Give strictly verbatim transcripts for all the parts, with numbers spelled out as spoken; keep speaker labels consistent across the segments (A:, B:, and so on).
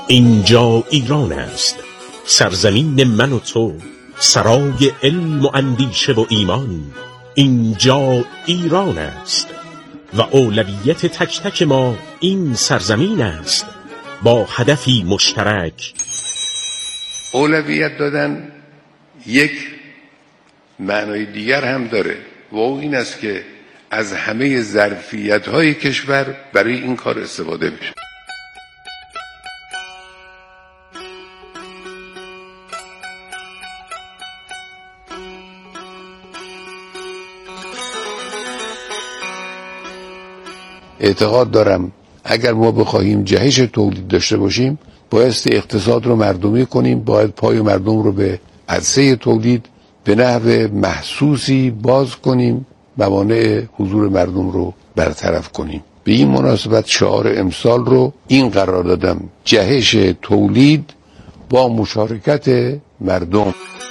A: اینجا ایران است، سرزمین من و تو، سرای علم و اندیشه و ایمان. اینجا ایران است و اولویت تک تک ما این سرزمین است، با هدفی مشترک.
B: اولویت دادن یک معنای دیگر هم داره و این است که از همه ظرفیت‌های کشور برای این کار استفاده بشه. اعتقاد دارم اگر ما بخواهیم جهش تولید داشته باشیم، بایستی اقتصاد رو مردمی کنیم، باید پای مردم رو به عرصه تولید به نحو محسوسی باز کنیم، موانع حضور مردم رو برطرف کنیم. به این مناسبت شعار امسال رو این قرار دادم: جهش تولید با مشارکت مردم.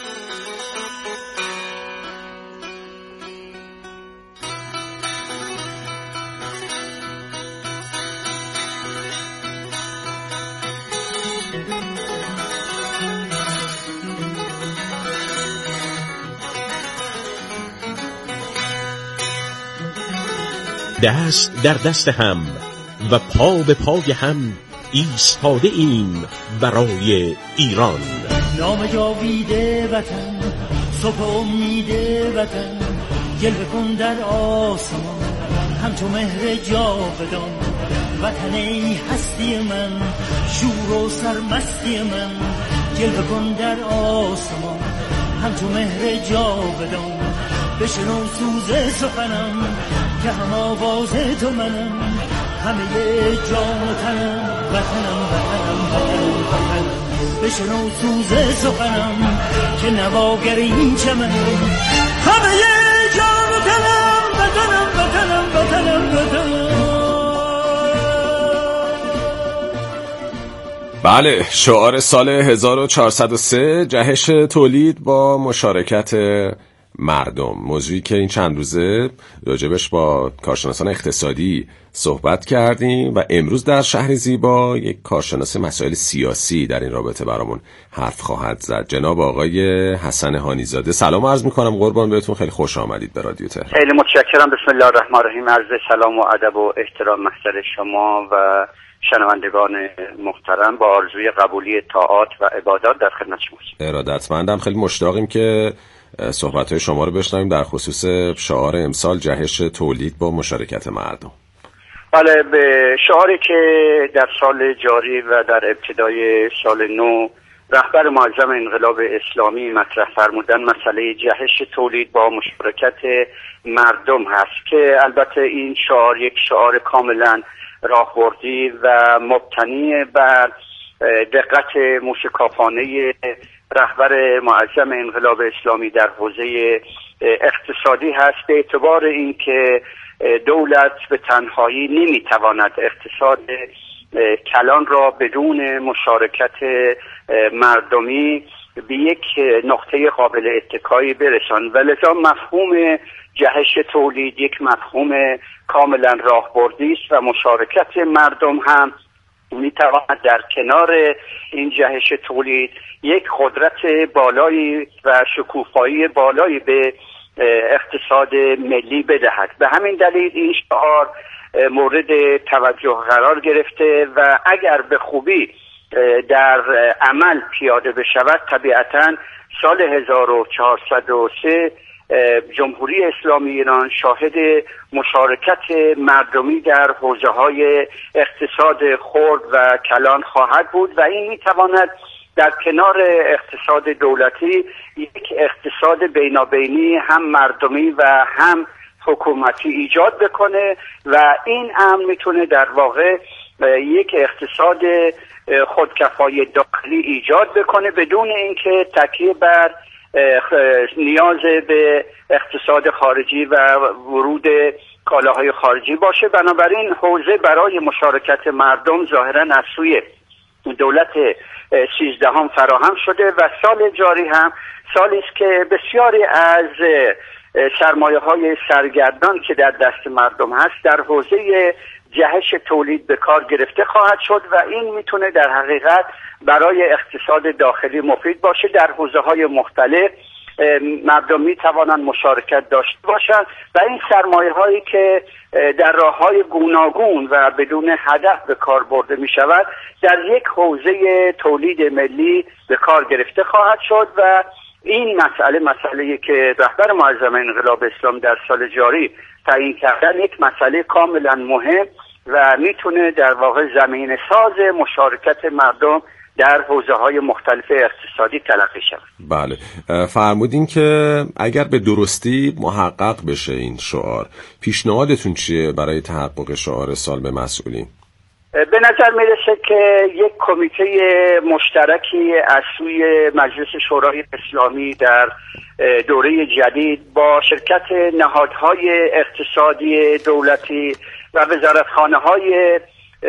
A: دست در دست هم و پا به پای هم ایستاده ایم برای ایران.
C: نام جاویده وطن، صبح امید وطن، جلوه کن در آسمان همچو مهر جاودان. وطن ای هستی من، شور و سرمستی من، جلوه کن در آسمان همچو مهر جاودان. بشنو سوز سخنم که هم آواز تو منم، همه جان و تنم، وطنم وطنم وطنم وطنم. بشنو سوز سخنم که نواگر این چمنم، همه جان و تنم، وطنم وطنم وطنم وطنم.
D: بله، شعار سال هزار و چهارصد و سه، جهش تولید با مشارکت مردم، موضوعی که این چند روزه راجبش با کارشناسان اقتصادی صحبت کردیم و امروز در شهر زیبا یک کارشناس مسائل سیاسی در این رابطه برامون حرف خواهد زد، جناب آقای حسن هانیزاده. سلام عرض میکنم، قربان بهتون، خیلی خوش آمدید به رادیو تهران.
E: خیلی متشکرم. بسم الله الرحمن الرحیم. عرض سلام و ادب و احترام محضر شما و شنوندگان محترم با آرزوی قبولی طاعات و عبادات در خدمت شماست.
D: ارادتمندم. خیلی مشتاقیم که صحبت‌های شما رو بشنویم در خصوص شعار امسال، جهش تولید با مشارکت مردم.
E: بله، به شعاری که در سال جاری و در ابتدای سال نو رهبر معظم انقلاب اسلامی مطرح فرمودن، مسئله جهش تولید با مشارکت مردم هست که البته این شعار یک شعار کاملا راهبردی و مبتنی بر دقت موشکافانه رهبر معظم انقلاب اسلامی در حوزه اقتصادی هست، به اعتبار اینکه دولت به تنهایی نمیتواند اقتصاد کلان را بدون مشارکت مردمی به یک نقطه قابل اتکایی برساند و لذا مفهوم جهش تولید یک مفهوم کاملا راهبردی است و مشارکت مردم هم میتواند در کنار این جهش تولید یک قدرت بالایی و شکوفایی بالایی به اقتصاد ملی بدهد. به همین دلیل این شعار مورد توجه قرار گرفته و اگر به خوبی در عمل پیاده بشود، طبیعتاً سال هزار و چهارصد و سه جمهوری اسلامی ایران شاهد مشارکت مردمی در حوزه‌های اقتصاد خرد و کلان خواهد بود و این میتواند در کنار اقتصاد دولتی یک اقتصاد بینابینی هم مردمی و هم حکومتی ایجاد بکنه و این امر میتونه در واقع یک اقتصاد خودکفای داخلی ایجاد بکنه بدون اینکه تکیه بر نیاز به اقتصاد خارجی و ورود کالاهای خارجی باشه. بنابراین حوزه برای مشارکت مردم ظاهراً از سوی دولت سیزدهم فراهم شده و سال جاری هم سالی است که بسیاری از سرمایه های سرگردان که در دست مردم هست در حوزه جهش تولید به کار گرفته خواهد شد و این میتونه در حقیقت برای اقتصاد داخلی مفید باشه. در حوزه‌های مختلف مردم می توانند مشارکت داشته باشند و این سرمایه هایی که در راه های گوناگون و بدون هدف به کار برده می شود در یک حوزه تولید ملی به کار گرفته خواهد شد و این مسئله مسئله‌ای که رهبر معظم انقلاب اسلام در سال جاری تعیین کردن یک مسئله کاملا مهم و میتونه در واقع زمینه ساز مشارکت مردم در حوزه‌های مختلف اقتصادی تلقی شود.
D: بله، فرمودین که اگر به درستی محقق بشه این شعار، پیشنهادتون چیه برای تحقق شعار سال به مسئولین؟
E: به نظر میرسه که یک کمیته مشترکی از سوی مجلس شورای اسلامی در دوره جدید با شرکت نهادهای اقتصادی دولتی و وزارتخانه‌های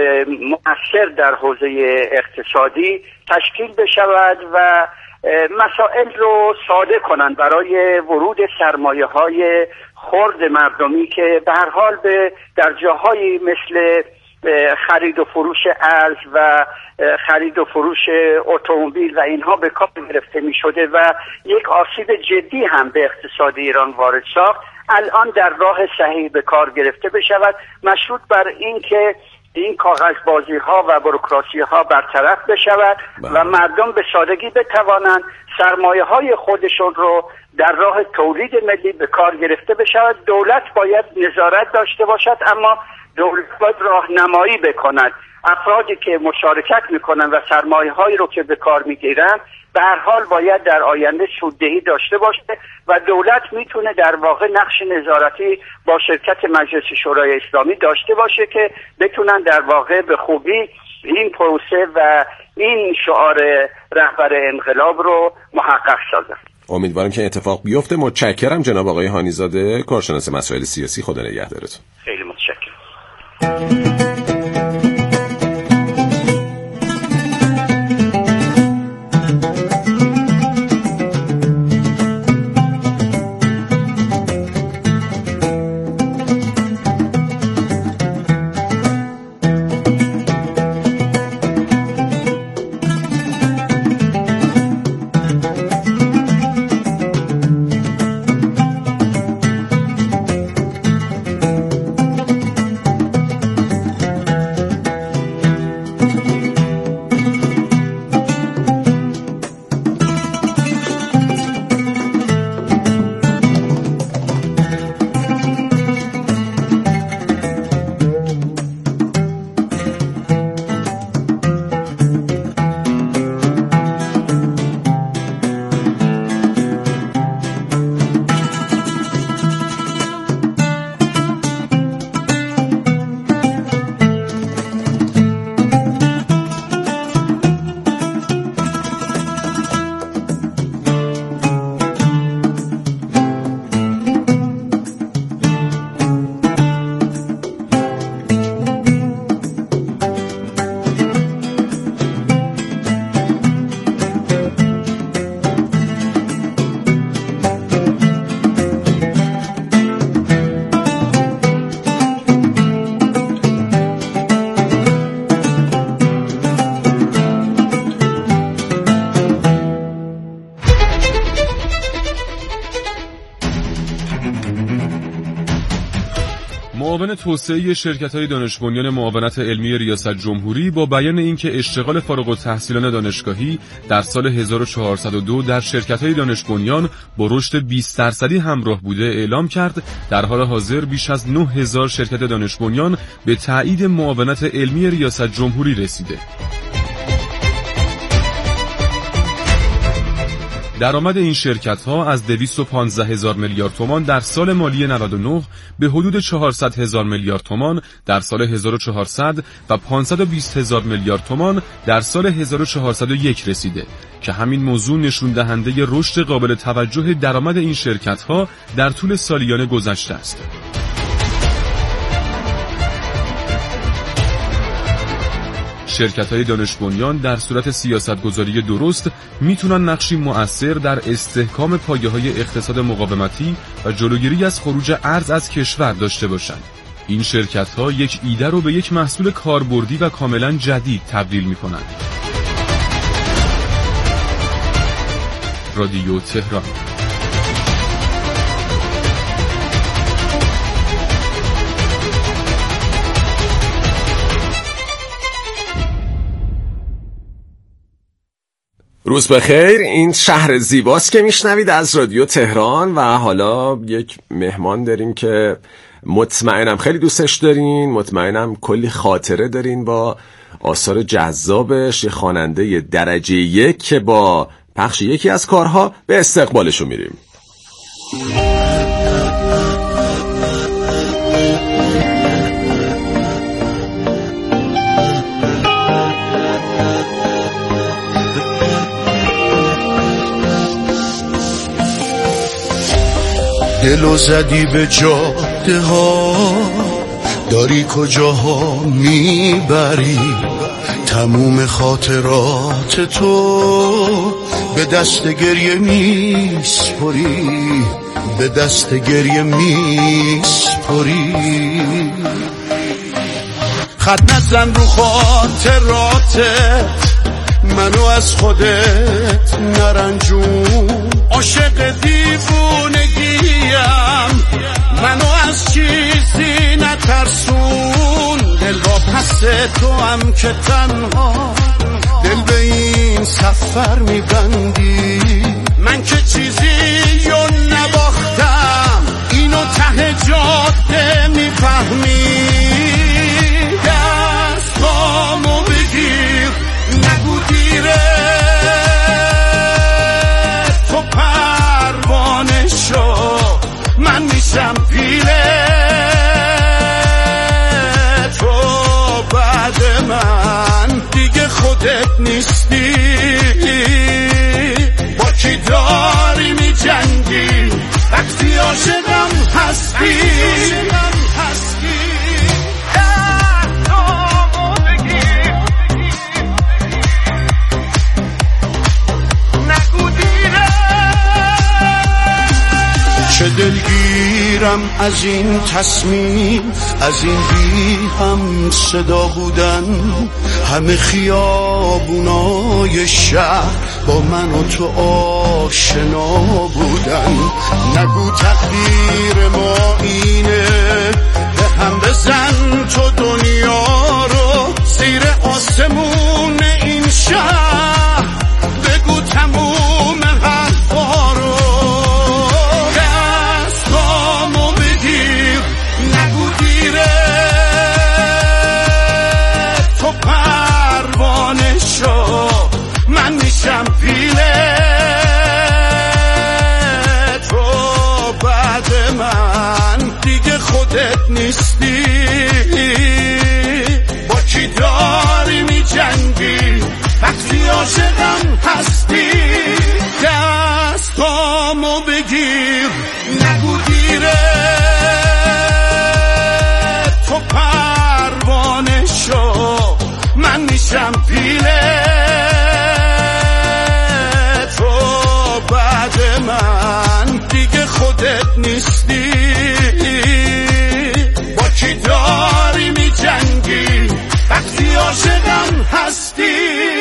E: مؤثر در حوزه اقتصادی تشکیل بشود و مسائل رو ساده کنند برای ورود سرمایه‌های خرد مردمی که به هر حال به در جاهایی مثل خرید و فروش ارز و خرید و فروش اتومبیل و اینها به کار گرفته می شده و یک آسیب جدی هم به اقتصاد ایران وارد ساخت، الان در راه صحیح به کار گرفته بشود، مشروط بر این که این کاغذبازی ها و بروکراسی ها برطرف بشود و مردم به سادگی بتوانند سرمایه های خودشون رو در راه تولید ملی به کار گرفته بشود. دولت باید نظارت داشته باشد، اما دولت باید راهنمایی بکند. افرادی که مشارکت میکنن و سرمایه هایی رو که به کار میگیرن به هر حال باید در آینده سوددهی داشته باشه و دولت میتونه در واقع نقش نظارتی با شرکت مجلس شورای اسلامی داشته باشه که بتونن در واقع به خوبی این پروسه و این شعار رهبر انقلاب رو محقق سازن.
D: امیدوارم که اتفاق بیفته. متشکرم جناب آقای هانیزاده، کارشناس مسائل سیاسی. خدا نگهدارتون.
E: خیلی متشکرم.
F: معاون توسعه شرکت‌های دانش بنیان معاونت علمی ریاست جمهوری با بیان اینکه اشتغال فارغ التحصیلان دانشگاهی در سال هزار و چهارصد و دو در شرکت‌های دانش بنیان با رشد بیست درصدی همراه بوده اعلام کرد در حال حاضر بیش از نه هزار شرکت دانش بنیان به تایید معاونت علمی ریاست جمهوری رسیده. درآمد این شرکت‌ها از دویست و پانزده هزار میلیارد تومان در سال مالی نود و نه به حدود چهارصد هزار میلیارد تومان در سال هزار و چهارصد و پانصد و بیست هزار میلیارد تومان در سال هزار و چهارصد و یک رسیده که همین موضوع نشون دهنده رشد قابل توجه درآمد این شرکت‌ها در طول سالیان گذشته است. شرکت‌های دانش بنیان در صورت سیاست‌گذاری درست میتونن نقشی مؤثر در استحکام پایه‌های اقتصاد مقاومتی و جلوگیری از خروج ارز از کشور داشته باشند. این شرکت‌ها یک ایده رو به یک محصول کاربردی و کاملا جدید تبدیل می‌کنند. رادیو تهران.
D: روز بخیر، این شهر زیباست که میشنوید از رادیو تهران و حالا یک مهمان داریم که مطمئنم خیلی دوستش دارین، مطمئنم کلی خاطره دارین با آثار جذابش. یه خواننده درجه یک که با پخش یکی از کارها به استقبالشو میریم.
G: دلو زدی به جاده ها، داری کجاها میبری؟ تموم خاطرات تو به دست گریه میسپری، به دست گریه میسپری. خط نزن رو خاطراتت، منو از خودت نرنجون. عاشق دیوونگیم، منو از چیزی نترسون. دل با پس تو هم که تنها دل به این سفر میبندی. من که چیزی رو نباختم، اینو ته جاده میفهمی. دستامو بگیر، نگو دیره، تو پروانه شو، من میشم پیله تو. بعد من دیگه خودت نیستی. با کی داری میجنگی وقتی عاشقم هستی؟ چه دلگیرم از این تصمیم، از این بی هم صدا بودن. همه خیابونای شهر با من و تو آشنا بودن. نگو تقدیر ما اینه، به هم بزن تو دنیا رو زیر آسمون این شهر. بگو تموم حرفا رو، دستامو بگیر، نگو دیره، تو پروانه شو، من میشم پیله تو. بعد من دیگه خودت نیستی. با کی داری میجنگی وقتی عاشقم هستی؟ دستامو بگیر، نگو دیره، تو پروانه شو، من میشم پیله تو. بعد من دیگه خودت نیستی. با کی داری میجنگی وقتی عاشقم هستی؟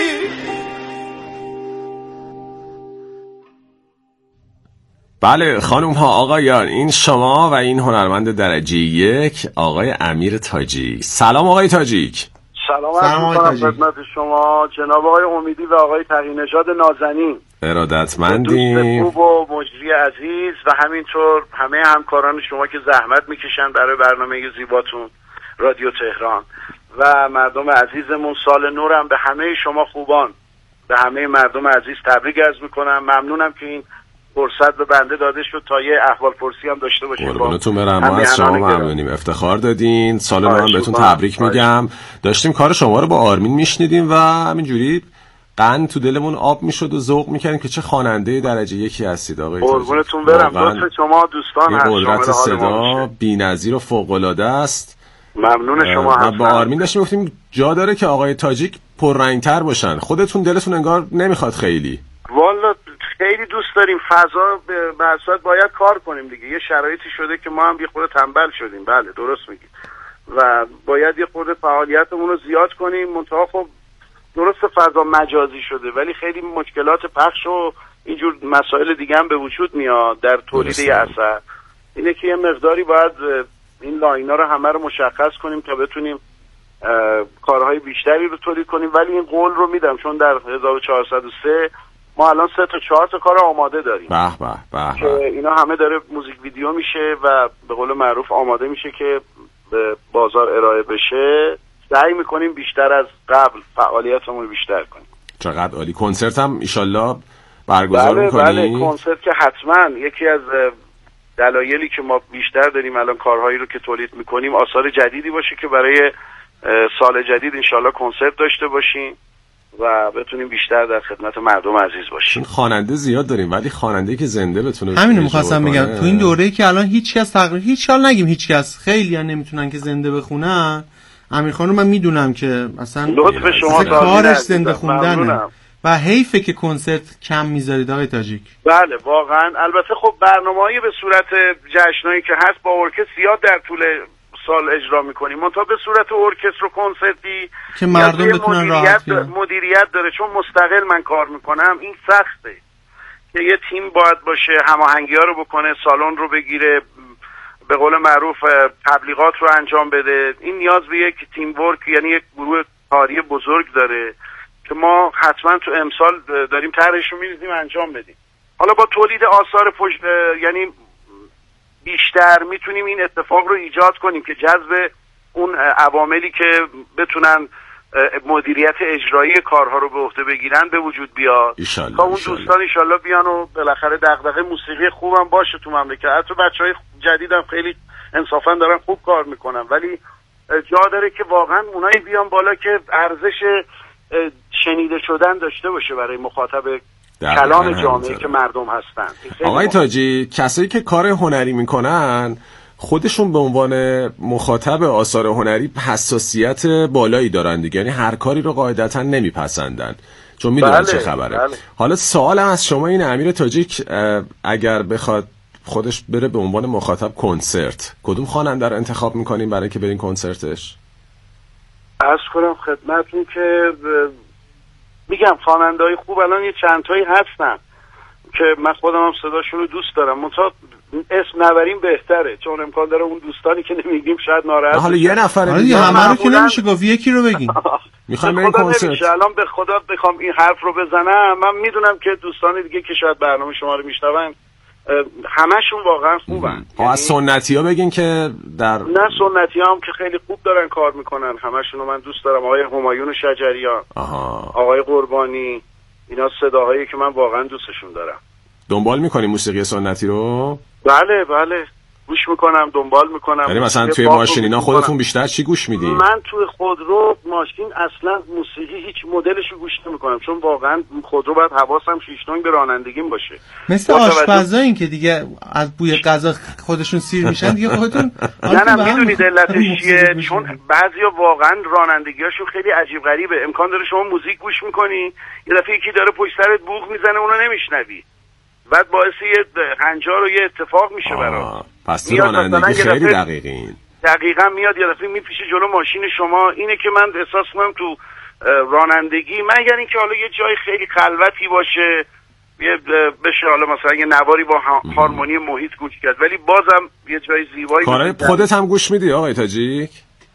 D: بله خانم ها آقایان، این شما و این هنرمند درجه یک آقای امیر تاجیک. سلام آقای تاجیک.
H: سلام عرض می‌کنم خدمت شما جناب آقای امیدی و آقای تقی‌نژاد نازنین،
D: ارادتمندیم،
H: دوست خوب و مجری عزیز و همینطور همه همکاران شما که زحمت میکشن برای برنامه زیباتون رادیو تهران و مردم عزیزمون. سال نورم به همه شما خوبان، به همه مردم عزیز تبریک عرض میکنم. ممنونم که این فرصت به بنده داده شد تا یه احوال پرسی هم داشته باشیم.
D: قربونتون برم، ما از شما ممنونیم، افتخار دادین. سال نو هم بهتون تبریک میگم. داشتیم کار شما رو با آرمین میشنیدیم و همینجوری قند تو دلمون آب میشد و ذوق میکردیم که چه خواننده درجه یکی هستید آقای تاجیک.
H: قربونتون برم، لطف شما دوستان هست.
D: قدرت صدا بی‌نظیر و فوق العاده است.
H: ممنون شما هستم.
D: با آرمین داشتیم گفتیم جا داره که آقای تاجیک پررنگ‌تر باشن. خودتون دلتون انگار نمیخواد خیلی.
H: والا خیلی دوست داریم فضا به صورت باید کار کنیم دیگه. یه شرایطی شده که ما هم بی خود تنبل شدیم. بله درست میگید. و باید یه خورده فعالیتمون رو زیاد کنیم. منتها خب درست فضا مجازی شده ولی خیلی مشکلات پخش و اینجور مسائل دیگه هم به وجود میاد در تولید یه اثر. اینه که یه مقداری باید این لاینا رو همه رو مشخص کنیم تا بتونیم کارهای بیشتری رو تولید کنیم. ولی این قول رو میدم چون در هزار و چهارصد و سه ما الان سه تا چهار تا کار آماده داریم
D: به به به
H: که اینا همه داره موزیک ویدیو میشه و به قول معروف آماده میشه که به بازار ارائه بشه. سعی میکنیم بیشتر از قبل فعالیتمون رو بیشتر کنیم.
D: چقدر عالی. کنسرت هم ایشالله برگزار
H: بله
D: میکنی؟
H: بله کنسرت که حتما یکی از دلایلی که ما بیشتر داریم الان کارهایی رو که تولید میکنیم آثار جدیدی باشه که برای سال جدید انشالله کنسرت داشته باشیم و بتونیم بیشتر در خدمت مردم عزیز باشیم.
D: خواننده زیاد داریم ولی خواننده‌ای که زنده بتونه
I: همین رو می‌خواستم بگم. تو این دوره‌ای که الان هیچ کس تقریبا هیچ حال نگیم هیچ کس خیلی ها نمیتونن که زنده بخونن. امیرخان رو من میدونم که اصلا
H: لطف شما
I: کارش زنده خوندنه و حیفه که کنسرت کم میذارید آقای تاجیک.
H: بله واقعا. البته خب برنامه‌ای به صورت جشنایی که هست با ارکستر زیاد در طول سال اجرا میکنیم منتها به صورت ارکستر و کنسرتی
I: که مردم بتونن راحت بیان.
H: مدیریت داره چون مستقل من کار میکنم این سخته که یه تیم باید باشه هماهنگی‌ها رو بکنه سالن رو بگیره به قول معروف تبلیغات رو انجام بده. این نیاز به یک تیم ورک یعنی یک گروه کاری بزرگ داره که ما حتما تو امسال داریم طرحش رو می‌ریزیم انجام بدیم. حالا با تولید آثار پشت یعنی بیشتر میتونیم این اتفاق رو ایجاد کنیم که جذب اون عواملی که بتونن مدیریت اجرایی کارها رو به عهده بگیرن به وجود بیاد تا اون دوستان ایشالله بیان و بالاخره دغدغه موسیقی خوبم باشه تو مملکت. حتی بچهای جدیدم خیلی انصافا دارن خوب کار میکنن ولی جا داره که واقعا اونایی بیان بالا که ارزش شنیده شدن داشته باشه برای مخاطب کلام جامعه که مردم هستن.
D: آقای تاجی کسایی که کار هنری میکنن خودشون به عنوان مخاطب آثار هنری حساسیت بالایی دارن دیگه، یعنی هر کاری رو قاعدتا نمیپسندن چون میدونن بله، چه خبره. بله. حالا سوالم از شما این امیر تاجیک اگر بخواد خودش بره به عنوان مخاطب کنسرت کدوم خواننده رو انتخاب میکنین برای که برین کنسرتش؟
H: عرض کنم خدمتتون که میگم خواننده‌های خوب الان یه چند تایی هستن که من خودم هم صداشون رو دوست دارم منتها اسم نبریم بهتره چون امکان داره اون دوستانی که نمیگیم شاید ناراحت
D: حالا یه نفر
I: دیگه همه رو که نمیشه گفت یکی رو بگیم.
D: میخوام بریم کنسرت.
H: الان به خدا بخوام این حرف رو بزنم من میدونم که دوستان دیگه که شاید برنامه شما رو میشنون همشون واقعا خوبن.
D: یعنی از سنتی ها بگین که در
H: نه سنتی ها هم که خیلی خوب دارن کار میکنن همشون رو من دوست دارم. آقای همایون شجریان آها. آقای قربانی اینا صداهایی که من واقعا دوستشون دارم.
D: دنبال میکنی موسیقی سنتی رو؟
H: بله بله گوش میکنم دنبال میکنم.
D: یعنی مثلا توی ماشین اینا خودتون بیشتر چی گوش میدین؟
H: من توی خودرو ماشین اصلا موسیقی هیچ مدلش رو گوش نمیکنم چون واقعا خودرو باید حواسم شیشتونگ به رانندگیم باشه.
I: مثل آشپزا این که دیگه از بوی غذا خودشون سیر میشن دیگه خودتون
H: نه نه میدونید علتش چیه؟ چون بعضیا واقعا رانندگیاشون خیلی عجیب غریبه. امکان داره شما موزیک گوش میکنی یه دفعه یکی داره پشت سرت بوق میزنه اونو نمیشنوی بعد باعث یه هنجار و یه اتفاق میشه برات.
D: پس تو رانندگی خیلی دقیقین.
H: دقیقا میاد یه دفعه میپیشه جلو ماشین شما. اینه که من احساس کنم تو رانندگی مگر اینکه حالا یه جای خیلی خلوتی باشه یه بشه حالا مثلا یه نواری با هارمونی محیط گوش کرد ولی بازم یه جای زیبایی.
D: کارای خودت هم گوش میدی آقای تاجیک؟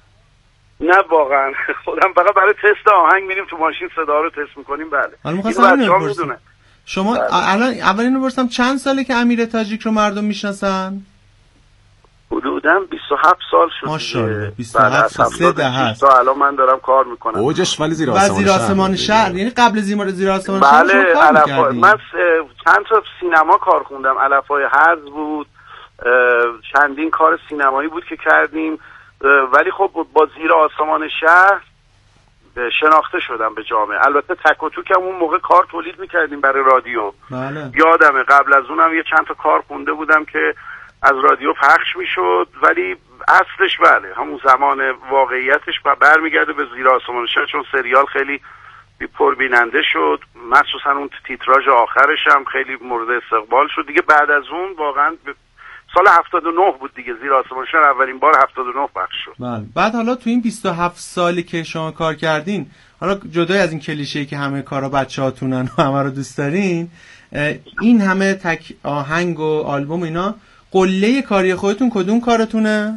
H: نه واقعا خودم فقط برای تست آهنگ میریم تو ماشین صدا رو تست میکنیم. بله
I: اینو بچه‌ها میدونن. شما الان اولین رو برسم چند ساله که امیر تاجیک رو مردم میشناسن؟
H: حدوداً بیست و هفت سال شد.
I: ماشاءالله بیست و هفت سال سه دهه است.
H: الان من دارم کار میکنم.
D: اوجش ولی زیر آسمان شهر.
I: زیر آسمان شهر یعنی قبل زیر زیر آسمان شهر
H: بله علفای من چند تا سینما کار خوندم. علفای هرز بود چندین کار سینمایی بود که کردیم ولی خب با زیر آسمان شهر شناخته شدم به جامعه. البته تک و توک هم اون موقع کار تولید میکردیم برای رادیو.
I: بله.
H: یادمه قبل از اونم یه چند تا کار خونده بودم که از رادیو پخش میشد ولی اصلش بله همون زمان واقعیتش برمیگرده به زیر آسمان شهر چون سریال خیلی پربیننده شد مخصوصا اون تیتراژ آخرش هم خیلی مورد استقبال شد دیگه. بعد از اون واقعا سال هفتاد و نه بود دیگه، زیر آسمان شهر اولین بار هفتاد و نه پخش شد.
I: بله. بعد حالا تو این بیست و هفت سالی که شما کار کردین، حالا جدای از این کلیشه‌ای که همه کارا بچه‌هاتونن و همه رو دوست دارین، این همه تک آهنگ و آلبوم اینا، قله کاری خودتون کدوم کارتونه؟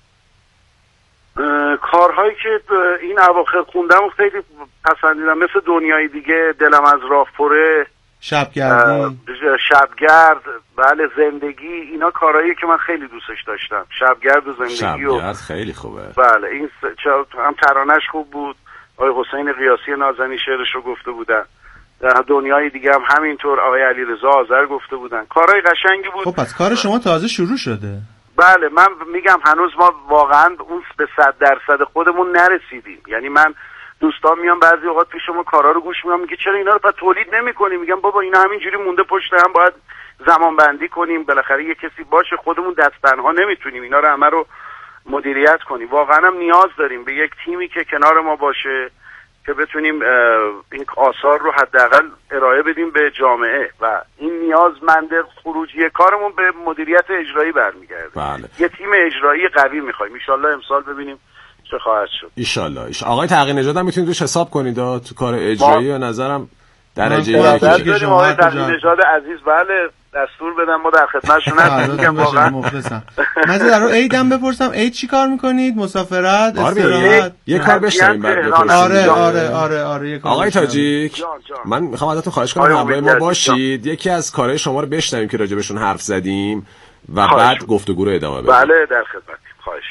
H: کارهایی که این اواخر خوندم و خیلی پسندیدم، مثل دنیای دیگه، دلم از راه پره،
I: شبگردی،
H: شبگرد، بله، زندگی، اینا کارهایی که من خیلی دوستش داشتم. شبگرد و زندگی
D: شبگرد
H: و
D: خیلی خوبه.
H: بله، این هم ترانش خوب بود، آقای حسین قیاسی نازنی شعرش رو گفته بودن، دنیای دیگه هم همینطور آقای علیرضا آذر گفته بودن، کارهای قشنگی بود.
I: خب پس کار شما تازه شروع شده.
H: بله، من میگم هنوز ما واقعا اون به صد درصد خودمون نرسیدیم. یعنی من دوستان میان بعضی اوقات پیش ما کارا رو گوش میدن، میگه چرا اینا رو پس تولید نمی‌کنی؟ میگم بابا اینا همینجوری مونده پشت هم، باید زمان بندی کنیم، بالاخره یه کسی باشه، خودمون دست تنها نمیتونیم اینا رو همه رو مدیریت کنیم. واقعا هم نیاز داریم به یک تیمی که کنار ما باشه که بتونیم این آثار رو حداقل ارائه بدیم به جامعه و این نیازمند خروجی کارمون به مدیریت اجرایی برمیگرده.
D: بله.
H: یه تیم اجرایی قوی می‌خوایم. ان شاءالله امسال ببینیم چه خواهد شد.
D: ان شاءالله. آقای تقی نژاد هم میتونید روش حساب کنید تو کار اجرایی و نظرم درجه یک
H: داریم. آقای تقی نژاد عزیز بله دستور بدم، ما در خدمتشون هستیم. میگم واقعا
I: مخلصم. من در رو عیدم بپرسم، عید چی کار میکنید؟ مسافرت، استراحت؟
D: یه کار بشنویم بعد بپرسیم.
I: آره آره آره آره یه
D: آقای تاجیک، من میخوام ازتون خواهش کنم همراه ما باشید، یکی از کارهای شما رو بشنویم که راجبشون حرف زدیم و بعد گفتگو رو ادامه بدیم.
H: بله در خدمتیم. خواهش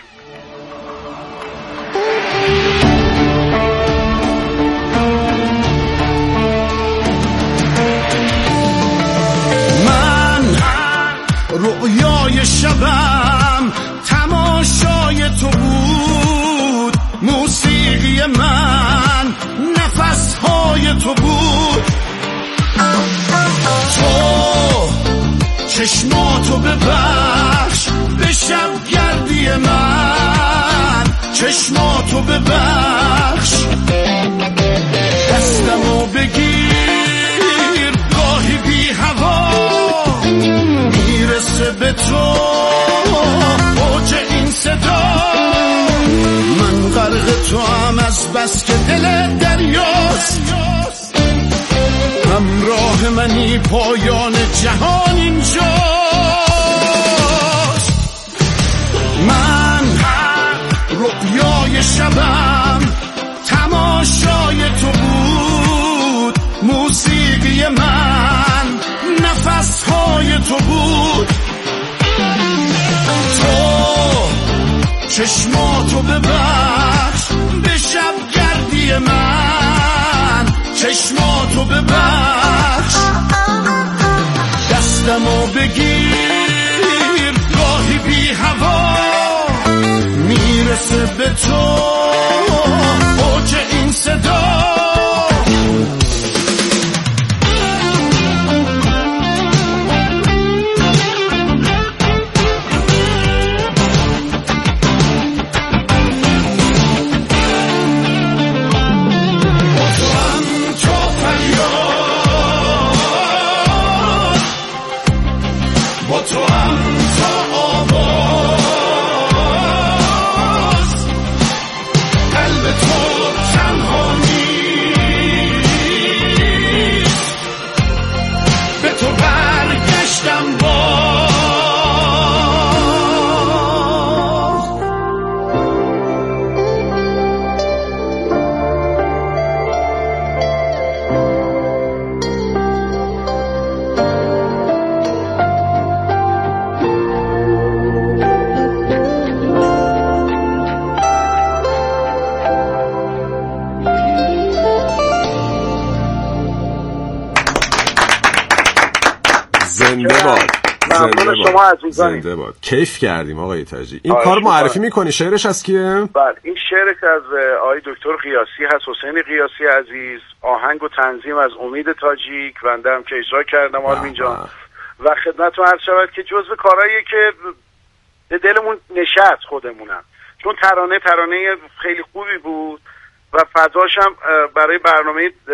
G: رویای شبم تماشای تو بود، موسیقی من نفسهای تو بود، تو چشماتو ببخش به شبگردی من، چشماتو ببخش، دستمو بگیر گاهی بی هوا میرسه به تو اوج این صدا، من غرق تو هم از بس که دل دریاست، همراه منی پایان جهان اینجاست، من رؤیای شبم تماشای تو بود، موسیقی من نفسهای تو بود، تو چشماتو ببخش به شبگردی من، چشماتو ببخش، دستمو بگیر گاهی بی هوا میرسه به تو اوج این صدا،
D: زنده باد. کیف کردیم آقای تاجی. این کار معرفی میکنی؟ شعرش از کیه؟
H: بله این شعر که از آقای دکتر قیاسی هست، حسین قیاسی عزیز، آهنگ و تنظیم از امید تاجیک، بنده هم که اجرا کردم آرمین جان، و خدمتتون عرض شود که جزو کارهاییه که به دلمون نشست خودمونم، چون ترانه ترانه خیلی خوبی بود و فضاش هم برای برنامه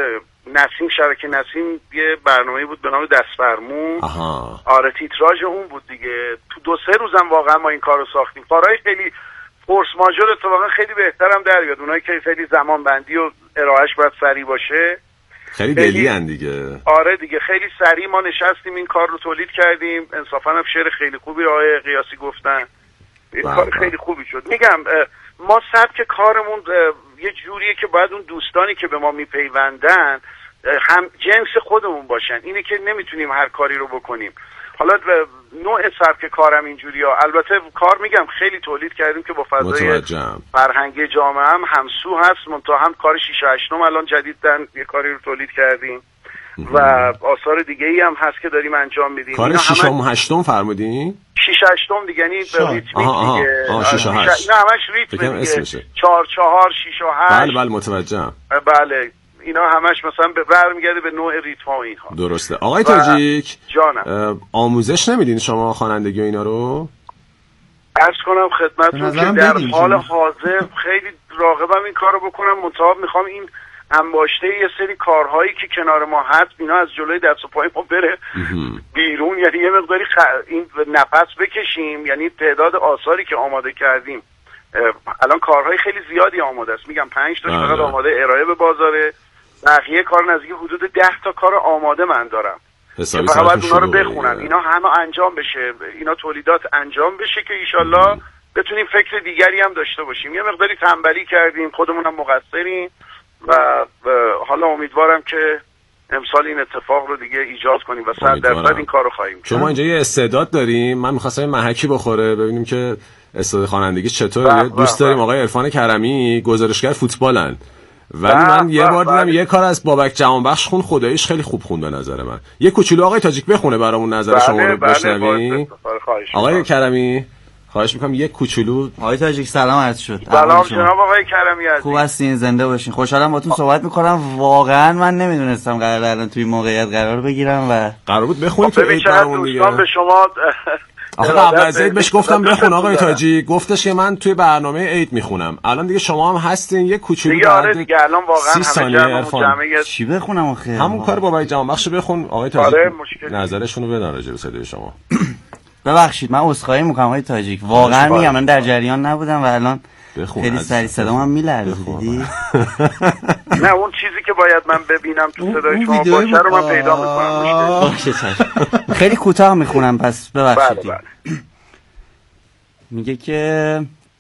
H: نسیم شبکه نسیم یه برنامه بود به نام دستفرمون.
D: آها.
H: آره تیتراژ اون بود دیگه. تو دو سه روزم واقعا ما این کارو ساختیم. کارهای خیلی فورس ماژور اتفاقا خیلی بهترم در بیاد. اونایی که خیلی زمان بندی و ارائهش باید سریع باشه
D: خیلی دلی ان دیگه.
H: آره دیگه خیلی سریع ما نشستیم این کار رو تولید کردیم. انصافا هم شعر خیلی خوبی رو آقای قیاسی گفتن. این کار خیلی خوبی شد. میگم ما سبک کارمون یه جوریه که باید اون دوستانی که به ما میپیوندن هم جنس خودمون باشن. اینه که نمیتونیم هر کاری رو بکنیم. حالا نوع سبک کارم اینجوری ها. البته کار میگم خیلی تولید کردیم که با فضای فرهنگی جامعه هم همسو هست. منتها هم کار شیش و هشتم الان جدیدن یه کاری رو تولید کردیم و آثار دیگه ای هم هست که داریم انجام میدیم.
D: کار شیش و هشتم فرمودین؟
H: شیش و هشتم دیگه یعنی به ریتمیک دیگه.
D: آها شیش و هشت.
H: اینا همش ریتم دیگه. چهار چهار شیش و هشت.
D: بله بله متوجهم.
H: بله اینا همش مثلا به برمیگرده به نوع ریتم ها اینها.
D: درسته. آقای تاجیک
H: جانم
D: آموزش نمیدین شما خوانندگی و اینا رو؟
H: عرض کنم خدمتتون که در حال حاضر خیلی راغبم این کارو بکنم. منتها میخوام این انباشته یه سری کارهایی که کنار ما هست اینا از جلوی دست و پای ما بره بیرون. یعنی یه مقداری خ... این نفس بکشیم. یعنی تعداد آثاری که آماده کردیم الان کارهای خیلی زیادی آماده است. میگم پنج تاش فقط آماده ارائه به بازاره. بقیه کار نزدیک حدود ده تا کار آماده من دارم که فقط باید اونا رو بخونم. اینا همه انجام بشه. اینا تولیدات انجام بشه که ایشالله بتونیم فکر دیگری هم داشته باشیم. یه مقداری تنبلی کردیم خودمون هم مقصریم و حالا امیدوارم که امسال این اتفاق رو دیگه ایجاد کنیم و صد درصد این کار رو خواهیم کرد.
D: شما اینجا یه استعداد داریم. من می‌خواستم یه محکی بخوره ببینیم که استعداد خوانندگی چطوره. دوست داریم آقای عرفان کرمی گزارشگر فوتبالن ولی من یه بار دیدم یه کار از بابک جهانبخش خون خداییش خیلی خوب خون به نظر من. یه کوچولو آقای تاجیک بخونه برامون نظر شما رو بشنویم. آقای کرمی خواهش میکنم یک کوچولو.
J: آقای تاجیک سلام عرض شد.
H: سلام جناب آقای کرمی عزیز.
J: خوب هستین زنده باشین. خوشحالم باهاتون صحبت میکنم. واقعا من نمیدونستم قرار الان توی موقعیت قرار بگیرم و
D: قرار بود بخونید تو این برامون دیگه.
H: به شما
D: آخه قبل از عید بهش گفتم بخون آقای تاجی گفتش که من توی برنامه عید میخونم. الان دیگه شما هم هستین یه کوچولو
H: دیگه. آره دیگه الان واقعا همه جمعه
J: چی بخونم آخه
D: همون کار بابای جهانبخش بخون آقای تاجی.
H: آره
D: نظرشون رو بدن راجع به صدای شما.
J: ببخشید من عذرخواهی میکنم آقای تاجیک. واقعا میگم من در جریان نبودم و الان خیلی سری صدام هم میلرزه دیدی.
H: نه اون چیزی که باید من ببینم تو صدای شما باشه رو من پیدا میکنم.
J: باشه خیلی کوتاه میخونم پس ببخشید. میگه که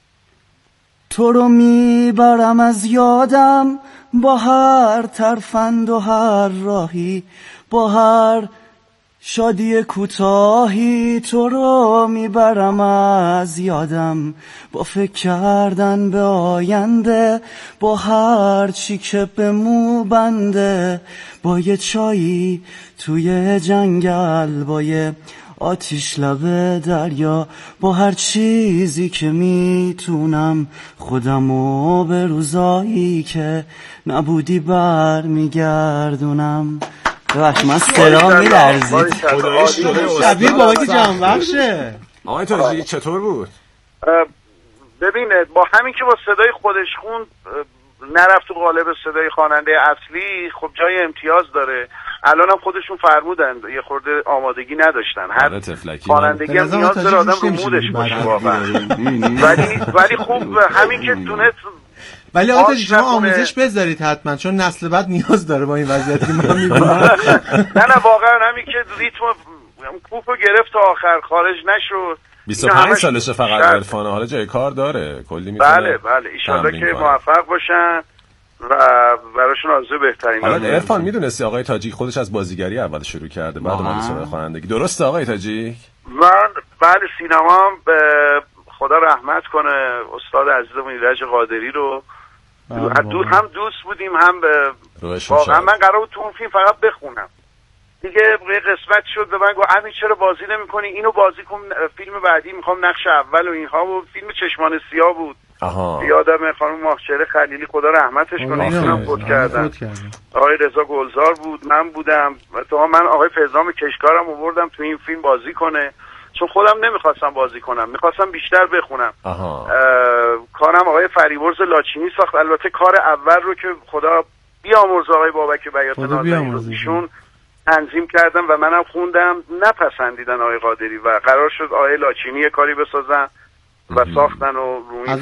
J: تو رو میبرم از یادم با هر ترفند و هر راهی با هر شادی کوتاهی تو رو میبرم از یادم با فکر کردن به آینده با هر چی که به مو بنده با یه چایی توی جنگل با یه آتیش لبه دریا با هر چیزی که میتونم خودمو به روزایی که نبودی بر میگردونم. ببخشید من صدا میلرزید.
I: شبیه بابای جهانبخشه.
D: آقای تاجی چطور بود؟
H: ببین با همین که با صدای خودش خوند نرفت تو قالب صدای خواننده اصلی خب جای امتیاز داره. الان هم خودشون فرمودن یه خورده آمادگی نداشتن. هر خوانندگی هم نیاز داره آدم رو مودش باشه واقعا. ولی ولی خوب همین که تونست.
I: ولی آقا تاجیک شما آموزش بذارید حتما چون نسل بعد نیاز داره با این وضعیتی که من میبینم.
H: نه نه واقعا همین که ریتم کوپو گرفت تا آخر خارج نشد.
D: بیست و پنج سالشه فقط عرفانه. حالا جای کار داره کلی میتونه.
H: بله بله ایشالله که موفق باشن و براشون آرزوی بهترین.
D: حالا عرفان میدونستی آقای تاجیک خودش از بازیگری اول شروع کرده بعد اومد سراغ خوانندگی. درسته آقای تاجیک؟
H: من بله سینما به خدا رحمت کنه استاد عزیزمون ایرج قادری رو دور هم دوست بودیم هم به واقعا من قرار بود تو اون فیلم فقط بخونم دیگه. قسمت شد به من گفت امیر چرا بازی نمی‌کنی اینو بازی کن فیلم بعدی میخوام نقش اول و اینها. و فیلم چشمان سیاه بود.
D: آها.
H: یادم خانم ماهچهره خلیلی خدا رحمتش کنه ایشون فوت کردن. آقای رضا گلزار بود من بودم تو من آقای فیضام کشکارم آوردم تو این فیلم بازی کنه چون خودم نمیخواستم بازی کنم میخواستم بیشتر بخونم. کارم آقای فریبرز لاچینی ساخت. البته کار اول رو که خدا بیامرز آقای بابک بیات نازنین، ایشون تنظیم کردن و منم خوندم، نپسندیدن آقای قادری و قرار شد آقای لاچینی کاری بسازن و ساختن و رومی